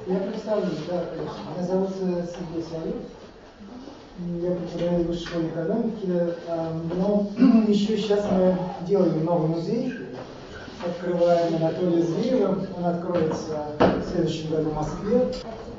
Я представлюсь, да, конечно. Меня зовут Сергей Соловьев. Я преподаю в высшей школе экономики, но еще сейчас мы делаем новый музей, открываем Анатолия Зверева. Он откроется в следующем году в Москве.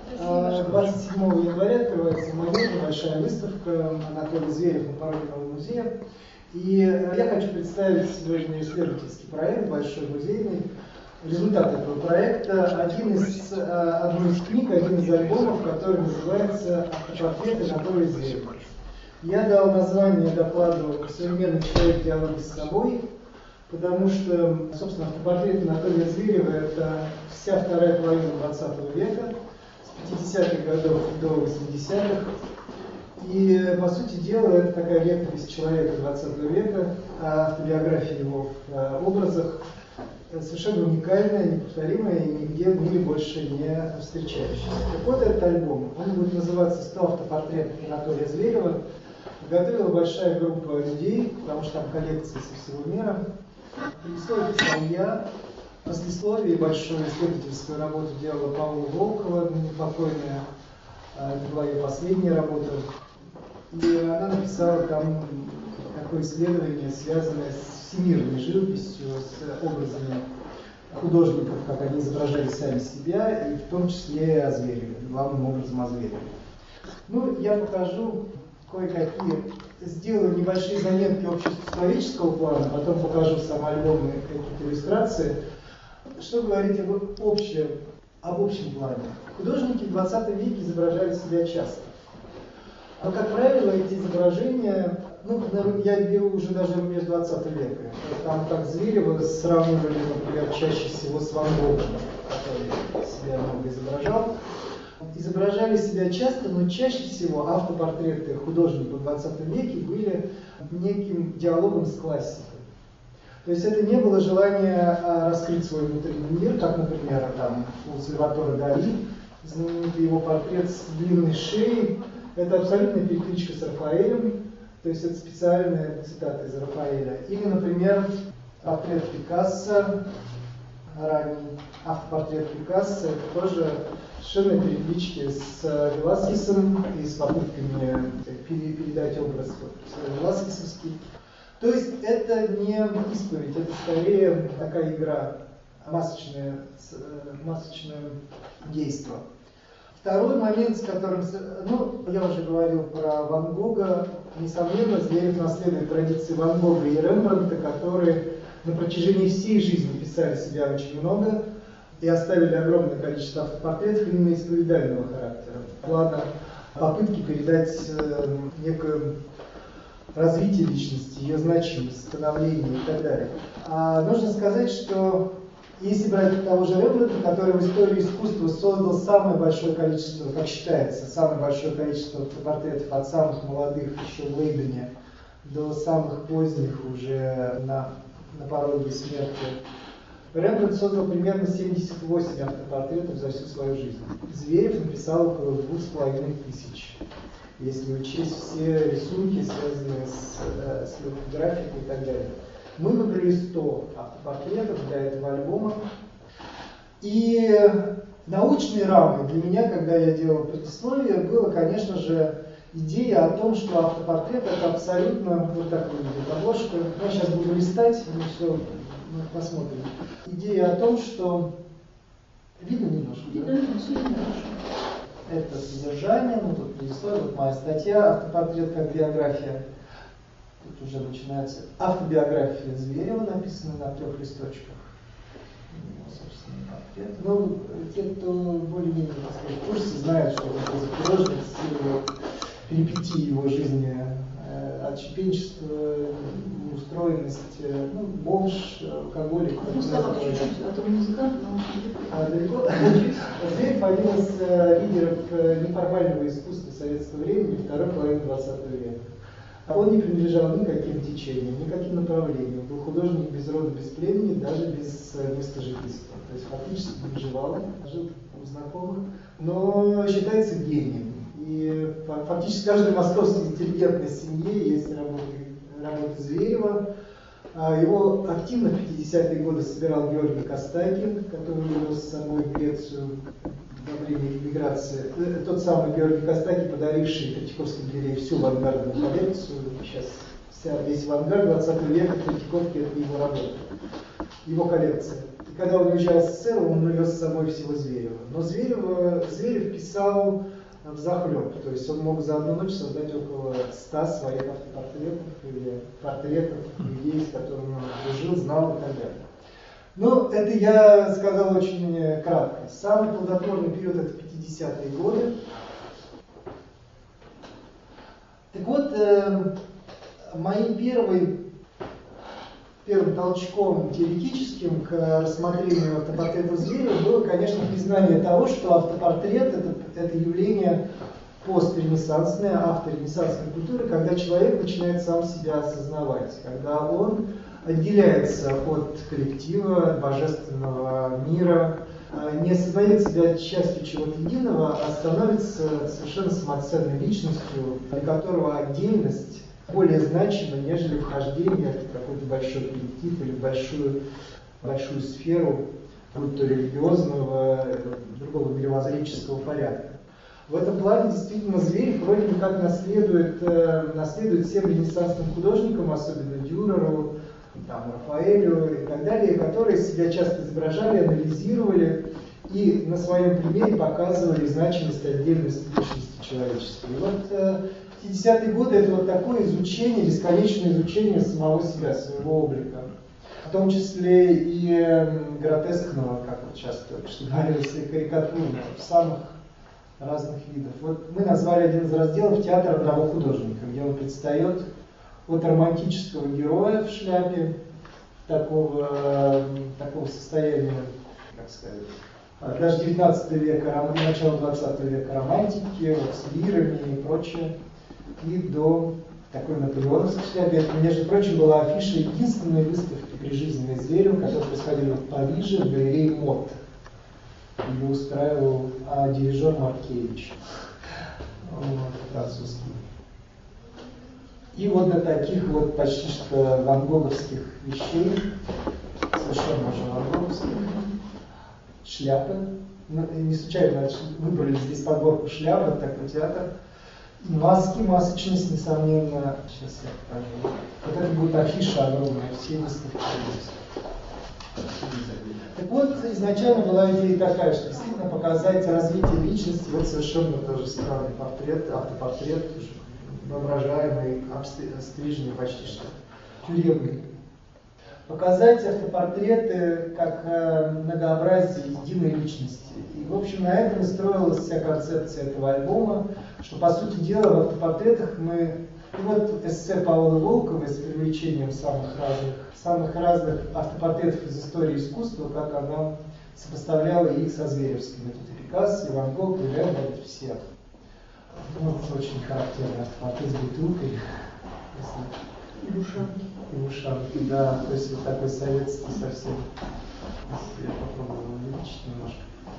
27 января открывается моя небольшая выставка Анатолия Зверев на пороге нового музея. И я хочу представить сегодня исследовательский проект, большой музейный. Результат этого проекта одна из книг, один из альбомов, который называется «Автопортрет Анатолия Зверева». Я дал название докладу «Современный человек в диалоге с собой», потому что, собственно, автопортрет Анатолия Зверева – это вся вторая половина 20 века, с 50-х годов до 80-х. И, по сути дела, это такая летопись человека 20 века, автобиография его в образах, совершенно уникальная, неповторимая и нигде в мире больше не встречающаяся. Так вот, этот альбом, он будет называться «100 автопортретов Анатолия Зверева». Готовила большая группа людей, потому что там коллекции со всего мира. Предисловие писал я, послесловие и большую исследовательскую работу делала Павла Волкова, непокойная, это была ее последняя работа. И она написала там такое исследование, связанное с всемирной живописью, с образами художников, как они изображали сами себя, и в том числе и о Звереве, главным образом о Звереве. Ну, я покажу кое-какие, сделаю небольшие заметки обществоисторического плана, потом покажу сам альбом и какие-то иллюстрации. Что говорить об общем плане? Художники в 20 веке изображали себя часто. Но, как правило, эти изображения, я беру уже даже рубеж 20 века. Там так Зверева сравнивали, например, чаще всего с Ван Гогом, который себя много изображал. Изображали себя часто, но чаще всего автопортреты художников в 20 веке были неким диалогом с классикой. То есть это не было желание раскрыть свой внутренний мир, как, например, там, у Сальватора Дали, знаменитый его портрет с длинной шеей. Это абсолютная перекличка с Рафаэлем, то есть это специальная цитата из Рафаэля. Или, например, портрет Пикассо, ранний автопортрет Пикассо, это тоже совершенно переклички с Веласкесом и с попытками передать образ веласкесовский. То есть это не исповедь, это скорее такая игра, масочное действие. Второй момент, с которым, я уже говорил про Ван Гога, несомненно, Зверев наследует традиции Ван Гога и Рембрандта, которые на протяжении всей жизни писали себя очень много и оставили огромное количество автопортретов именно исповедального характера. Плана попытки передать некое развитие личности, ее значимость, становление и так далее. Нужно сказать, что если брать того же Рембрандта, который в истории искусства создал самое большое количество, как считается, самое большое количество автопортретов от самых молодых еще в Лейдене до самых поздних уже на пороге смерти, Рембрандт создал примерно 78 автопортретов за всю свою жизнь. Зверев написал около 2500, если учесть все рисунки, связанные с графикой и так далее. Мы выбрали 100 автопортретов для этого альбома. И научной рамой для меня, когда я делал предисловие, была, конечно же, идея о том, что автопортрет это абсолютно, вот так выглядит обложка. Я сейчас буду листать, мы все посмотрим. Идея о том, что... Видно немножко? Видно, все видно хорошо. Это содержание, тут предисловие, вот моя статья, автопортрет как биография. Тут уже начинается автобиография Зверева, написанная на 3 листочках. Собственный портрет. Те, кто более-менее в курсе, знают, что он был художник с перипетией его жизни, отщепенчество, устроенность, бомж, алкоголик. Слова чуть-чуть, а то музыкант, но далеко. Зверев один из лидеров неформального искусства советского времени второй половины 20 века. Он не принадлежал никаким течениям, никаким направлениям. Был художник без рода, без племени, даже без места жительства. То есть фактически не жил у знакомых, но считается гением. И фактически в каждой московской интеллигентной семье есть работа Зверева. Его активно в 50-е годы собирал Георгий Костакин, который вывез с собой в Грецию во время эмиграции. Тот самый Георгий Костаки, подаривший Третьяковской галерее всю авангардную коллекцию. Сейчас весь авангард 20 века Третьяковки — это его работа, его коллекция. И когда он уезжал в СССР, он увез с собой всего Зверева. Но Зверев писал взахлеб, то есть он мог за одну ночь создать около 100 своих автопортретов или портретов людей, с которыми он дружил, знал и так далее. Ну, это я сказал очень кратко. Самый плодотворный период — это 50-е годы. Так вот, моим первым толчком теоретическим к рассмотрению автопортретов Зверева было, конечно, признание того, что автопортрет — это явление постренессансной, авторенессансной культуры, когда человек начинает сам себя осознавать, когда он отделяется от коллектива, от божественного мира, не осознает себя частью чего-то единого, а становится совершенно самоценной личностью, для которого отдельность более значима, нежели вхождение в какой-то большой коллектив или большую сферу, будь то религиозного, другого мировоззренческого порядка. В этом плане действительно Зверев вроде бы как наследует всем ренессансным художникам, особенно Дюреру, Рафаэлю и так далее, которые себя часто изображали, анализировали и на своем примере показывали значимость отдельности личности человечества. И вот 50-е годы — это вот такое изучение, бесконечное изучение самого себя, своего облика, в том числе и гротескного, как вот часто говорилось, и карикатурного, в самых разных видов. Вот мы назвали один из разделов «Театр одного художника», где он предстает от романтического героя в шляпе, такого состояния, как сказать, даже 19 века, начало 20 века романтики, вот, с лирами и прочее, и до такой наполеоновской шляпы. Это, между прочим, была афиша единственной выставки прижизненной Зверева, которая происходила в Париже, в галерее МОД. Ее устраивал дирижер Маркевич, французский. И вот до таких вот почти что ван-гоговских вещей, совершенно уже ван-гоговских, шляпы. Не случайно выбрали здесь подборку шляп, такой театр. И маски, масочность, несомненно. Сейчас я покажу. Вот это будет афиша огромная, все выставки. Так вот, изначально была идея такая, что действительно показать развитие личности. Вот совершенно тоже странный портрет, автопортрет, воображаемый, стриженный почти что тюремный. Показать автопортреты как многообразие единой личности. И, в общем, на этом и строилась вся концепция этого альбома, что, по сути дела, в автопортретах мы... И вот эссе Павла Волкова с привлечением самых разных автопортретов из истории искусства, как она сопоставляла их со Зверевским. Это и Пикассо, и Ван Гог, и Рембрандт, все. Вот очень характерный автопортрет с бутылкой. И ушанки. И ушанки, да. То есть вот такой советский совсем. Если я попробую увеличить немножко.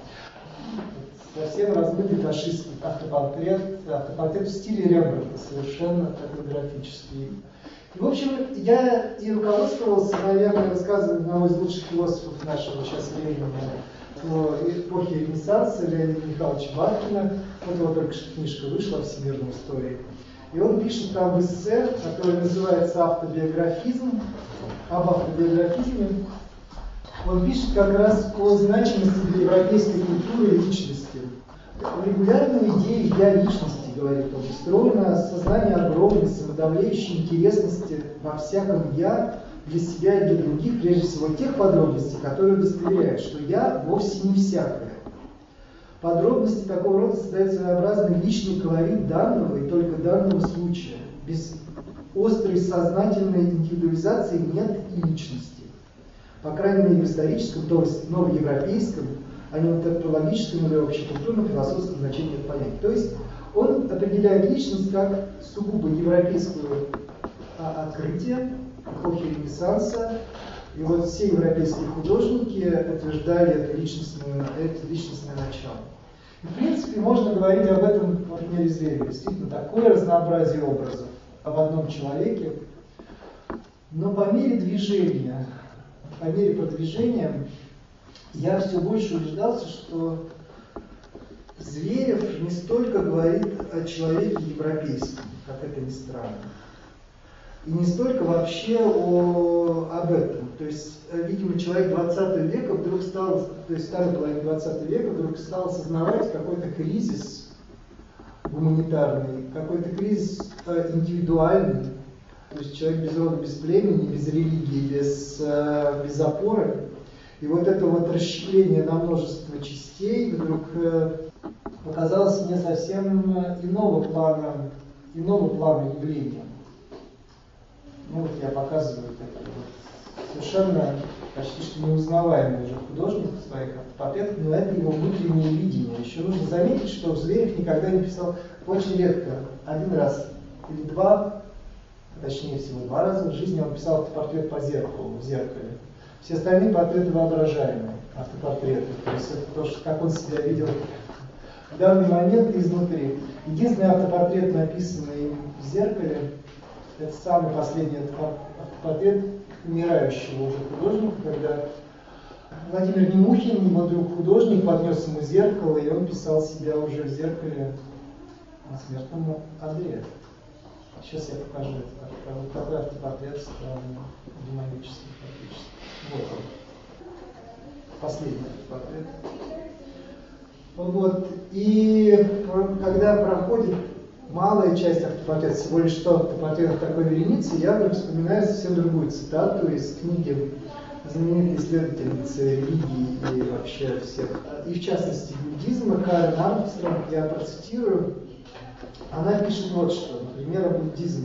Совсем размытый фашистский автопортрет в стиле Рембрандта, совершенно топографический. И, в общем, я и руководствовался, наверное, рассказом одного из лучших философов нашего сейчас времени, эпохи Ренессанса, Леонида Михайловича Бахтина. Вот его только что книжка вышла о всемирной истории. И он пишет там в эссе, которое называется «Автобиографизм», об автобиографизме. Он пишет как раз о значимости для европейской культуры и личности. Регулярная идея «я» личности, говорит он, устроена сознание огромной, самодавляющей интересности во всяком «я» для себя и для других, прежде всего тех подробностей, которые удостоверяют, что «я» вовсе не всякое. Подробности такого рода создают своеобразный личный колорит данного и только данного случая. Без острой сознательной индивидуализации нет и личности. По крайней мере, в историческом, то есть новоевропейском, а не в теологическом или общекультурном философском значении понятия. То есть он определяет личность как сугубо европейское открытие эпохи Ренессанса. И вот все европейские художники утверждали это личностное начало. И, в принципе, можно говорить об этом на примере Зверева. Действительно, такое разнообразие образов об одном человеке. Но по мере продвижения, я все больше убеждался, что Зверев не столько говорит о человеке европейском, как это ни странно, и не столько вообще об этом. То есть, видимо, человек 20 века вдруг стал, то есть второй половины 20 века вдруг стал осознавать какой-то кризис гуманитарный, какой-то кризис индивидуальный. То есть человек без рода, без племени, без религии, без опоры. И вот это вот расщепление на множество частей вдруг показалось мне совсем иного плана явления. Ну вот я показываю такие вот совершенно почти что неузнаваемый уже художник в своих автопортретах, но это его внутреннее видение. Еще нужно заметить, что Зверев никогда не писал, очень редко, один раз или два, точнее всего 2 раза в жизни он писал автопортрет по зеркалу, в зеркале. Все остальные портреты воображаемые, автопортреты. То есть это то, что, как он себя видел в данный момент изнутри. Единственный автопортрет, написанный им в зеркале, это самый последний автопортрет умирающего уже художника, когда Владимир Немухин, его друг художник, поднес ему зеркало, и он писал себя уже в зеркале на смертном одре. Сейчас я покажу это. Вот такой автопортрет динамический практически. Вот он. Последний автопортрет. Вот. И когда проходит малая часть автопортрета, всего лишь 100 автопортретов такой вереницы, я вдруг вспоминаю совсем другую цитату из книги знаменитой исследовательницы религии и вообще всех, и в частности буддизма, Карен Армстронг, я процитирую. Она пишет вот что, например, о буддизме.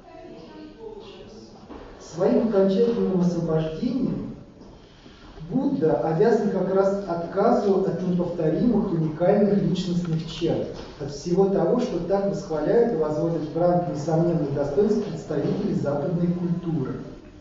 Своим окончательным освобождением Будда обязан как раз отказу от неповторимых, уникальных личностных черт, от всего того, что так восхваляют и возводят в ранг несомненных достоинств представителей западной культуры.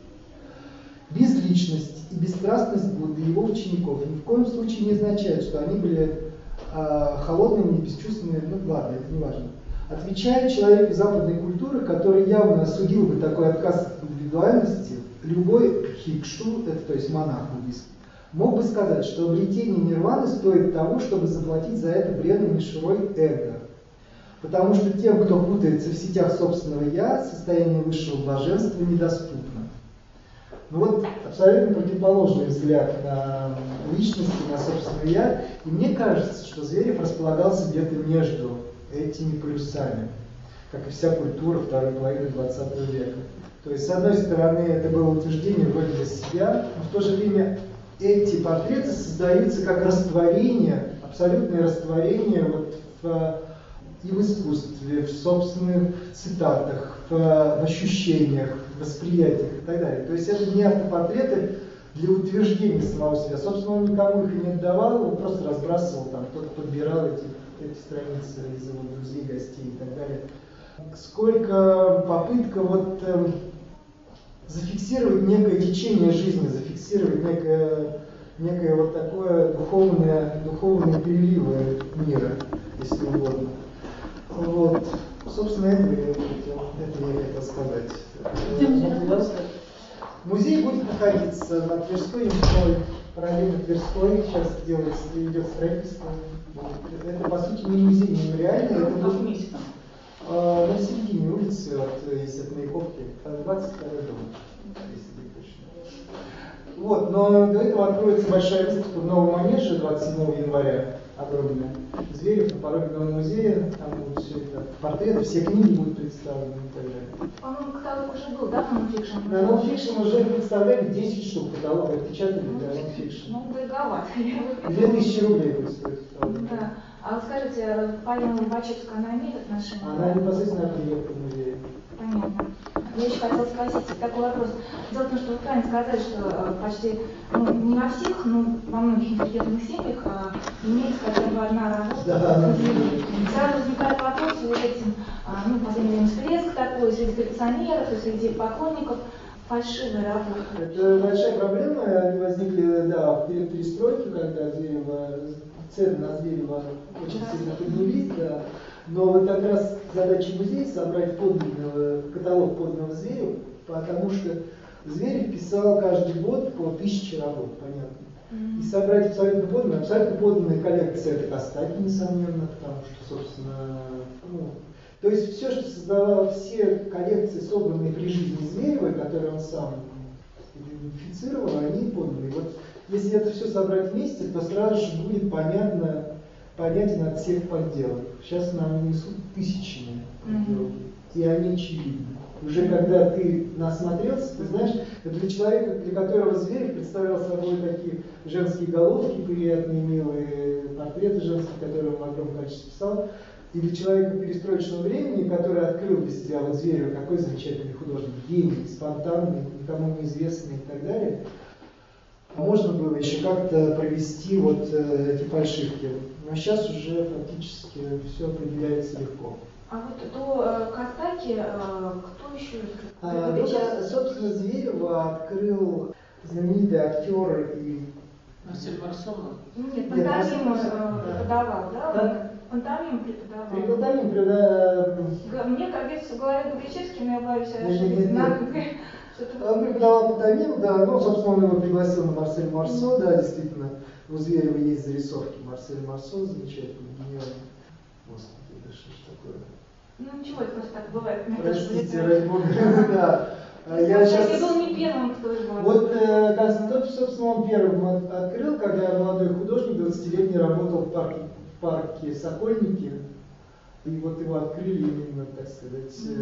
Безличность и бесстрастность Будды и его учеников ни в коем случае не означает, что они были холодными и бесчувственными, ну ладно, это не важно. Отвечает человеку западной культуры, который явно осудил бы такой отказ от индивидуальности, любой хикшу, это то есть монах буддийский, мог бы сказать, что обретение нирваны стоит того, чтобы заплатить за это бредной мишурой эго. Потому что тем, кто путается в сетях собственного «я», состояние высшего блаженства недоступно. Ну вот абсолютно противоположный взгляд на личность и на собственное «я». И мне кажется, что Зверев располагался где-то между этими полюсами, как и вся культура второй половины 20 века. То есть, с одной стороны, это было утверждение вроде бы себя, но в то же время эти портреты создаются как растворение, абсолютное растворение вот и в искусстве, в собственных цитатах, в ощущениях, в восприятиях и так далее. То есть это не автопортреты для утверждения самого себя. Собственно, он никому их и не отдавал, он просто разбрасывал, там кто-то подбирал эти страницы из его друзей, гостей и так далее. Сколько попытка зафиксировать некое течение жизни, зафиксировать некое вот такое духовные переливы мира, если угодно. Вот. Собственно, это я хотел сказать. Музей будет находиться на Тверской, параллельно Тверской, сейчас идет строительство. Это, по сути, не музей, не мемориальный, это будет на середине улицы, если от Маяковки, 22-й дом, если быть точно. Вот, но до этого откроется большая выставка в Новом Манеже 27 января, огромная. Зверев на пороге Нового музея, там будут все это портреты, все книги будут представлены и так далее. По-моему, каталог уже был, да, по нонфикшн? На нонфикшн уже представляли 10 штук каталога, отпечатали для нонфикшн. Ну, дороговато. 2000 рублей будет стоить. Да. А вот скажите, Полина Лобачевская, она имеет отношение? Она непосредственно приехала в музей. Понятно. Я еще хотела спросить такой вопрос. Дело в том, что вы правильно сказали, что почти, не во всех, но во многих интеллигентных семьях имеется хотя бы одна работа. Да. Сразу возникает вопрос с этим, в последнее время всплеск такой среди коллекционеров и среди поклонников фальшивой работы. Это большая проблема, они возникли, да, в период перестройки, когда цены на Зверева очень сильно поднялись, да. Но вот как раз задача музея собрать каталог подлинного Зверева, потому что Зверев писал каждый год по 1000 работ, понятно. И собрать абсолютно подлинные коллекции это Костаки, несомненно, потому что, собственно, то есть все, что создавало, все коллекции, собранные при жизни Зверевой, которые он сам идентифицировал, они подлинные. Вот если это все собрать вместе, то сразу же будет понятен от всех подделок. Сейчас нам несут тысячами подделки, и они очевидны. Уже когда ты насмотрелся, ты знаешь, для человека, для которого Зверев представлял собой такие женские головки, приятные, милые портреты женские, которые он в огромном количестве писал, и для человека перестроечного времени, который открыл для себя вот Зверева, какой замечательный художник, гений, спонтанный, никому неизвестный и так далее, можно было еще как-то провести вот эти фальшивки. Но сейчас уже практически все определяется легко. А вот до Костаки кто еще? Собственно, Зверева открыл знаменитый актер и... Марсель Марсо? Нет, пантомиму преподавал, да? Пантомиму преподавал. Мне кажется, в голове Гречевский, но я боюсь ошибиться. Он преподавал пантомиму, да, ну, собственно, он его пригласил на Марсель Марсо, да, действительно, у Зверева есть зарисовки Марсель Марсо, замечательный, гениальный. Господи, да что ж такое? Ну ничего, это просто так бывает. Простите, ради бога, да. Я был не первым, кто его... Вот Константин, собственно, он первым открыл, когда молодой художник, 20-летний, работал в парке Сокольники. И вот его открыли именно, так сказать,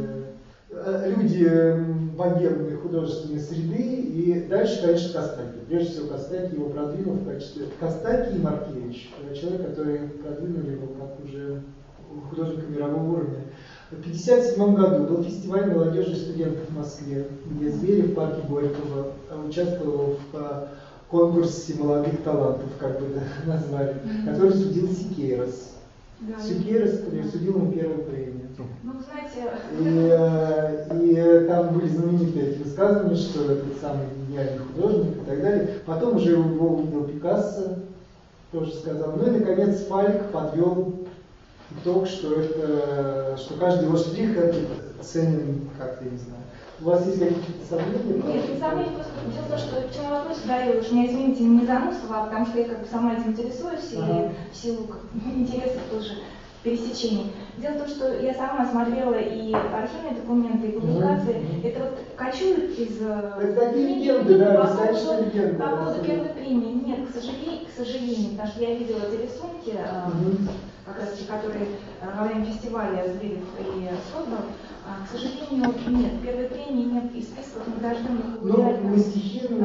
люди богемной художественной среды. И дальше, конечно, Костаки. Прежде всего, Костаки его продвинул в качестве... Костаки и Маркевич. Человек, который продвинули его как уже художника мирового уровня. В 1957 году был фестиваль молодежи и студентов в Москве, где Зверев в парке Горького участвовал в конкурсе молодых талантов, как бы назвали, который судил Сикейрос. Да, Сикейрос судил ему первую премию. Ну, знаете... И там были знаменитые эти высказывания, что это самый гениальный художник и так далее. Потом уже его увидел Пикассо, тоже сказал. Ну и, наконец, Фальк подвел итог, что каждый его штрих это ценен, как-то, я не знаю. У вас есть какие-то сомнения? Нет, не сомнения, просто дело в том, что почему вопрос задаю, уж меня, извините, не заносила, а потому что я как бы сама этим интересуюсь, и в силу интересов тоже пересечений. Дело в том, что я сама смотрела и архивные документы, и публикации. Это вот кочуют из... Это такие легенды, да, писательные легенды. По поводу первой премии. Нет, к сожалению, потому что я видела эти рисунки, как раз те, которые во время фестиваля Зверев и создал. К сожалению, нет, первой премии нет и списков награжденных. Ну, Мастихин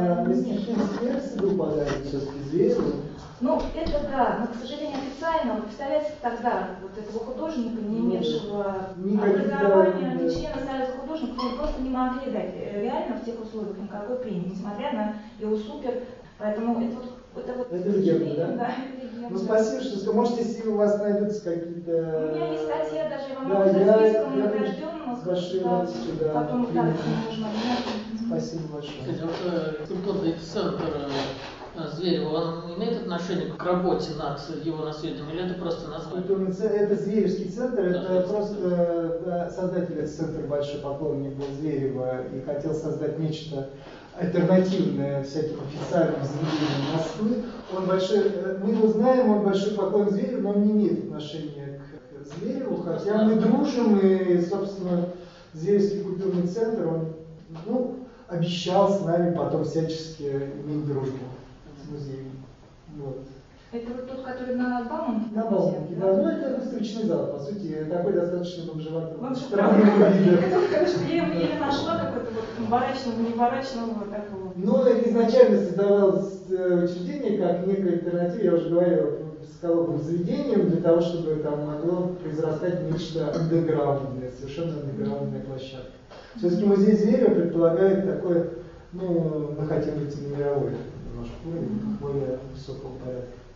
Смерти был подарен все-таки Звереву. Ну, это да, но, к сожалению, официально, вот, представляете, тогда вот этого художника, не имевшего образования, не члена Союза художников, мы просто не могли дать реально в тех условиях никакой премии, несмотря на его супер. Поэтому это легенда, да? Ну, спасибо, что может, если у вас найдутся какие-то... У меня есть статья, даже я вам могу за списком награжденных. С большой радостью, да. Потом можно обменять. Спасибо большое. Кстати, вот культурный центр Зверева, он имеет отношение к работе над его наследием, или это просто название? Культурный центр, это Зверевский центр, это просто создатель этого центра, большой поклонник был Зверева и хотел создать нечто альтернативное всяким официальным заведениям Москвы. Мы его знаем, он большой поклонник Зверева, но он не имеет отношения к Звереву, хотя мы дружим, и, собственно, Зверевский культурный центр, он обещал с нами потом всячески иметь дружбу с музеем. Вот. Это вот тот, который на Бауманке? На Бауманке, да. Ну, это выставочный зал, по сути, такой достаточно бомжеватый. Странного вида. Я еле нашла какого-то вот барачного такого. Ну, это изначально создавалось учреждение как некая альтернатива, я уже говорил, психологовым заведением, для того, чтобы там могло произрастать нечто андеграундное, совершенно андеграундная площадка. Все-таки музей Зверева предполагает такой, мы хотим выйти на мировой немножко уровень, более высокого порядка.